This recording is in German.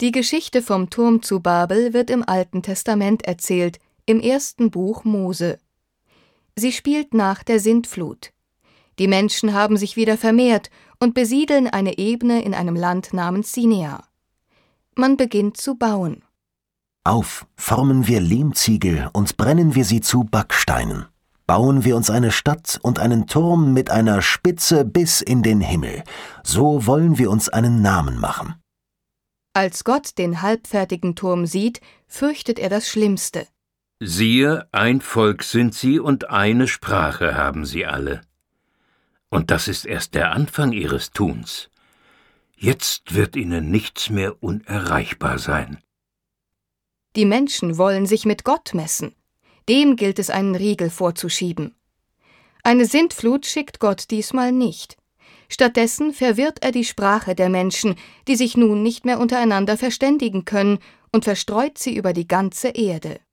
Die Geschichte vom Turm zu Babel wird im Alten Testament erzählt, im ersten Buch Mose. Sie spielt nach der Sintflut. Die Menschen haben sich wieder vermehrt und besiedeln eine Ebene in einem Land namens Sinea. Man beginnt zu bauen. Auf, formen wir Lehmziegel und brennen wir sie zu Backsteinen. Bauen wir uns eine Stadt und einen Turm mit einer Spitze bis in den Himmel. So wollen wir uns einen Namen machen. Als Gott den halbfertigen Turm sieht, fürchtet er das Schlimmste. Siehe, ein Volk sind sie und eine Sprache haben sie alle. Und das ist erst der Anfang ihres Tuns. Jetzt wird ihnen nichts mehr unerreichbar sein. Die Menschen wollen sich mit Gott messen. Dem gilt es, einen Riegel vorzuschieben. Eine Sintflut schickt Gott diesmal nicht. Stattdessen verwirrt er die Sprache der Menschen, die sich nun nicht mehr untereinander verständigen können, und verstreut sie über die ganze Erde.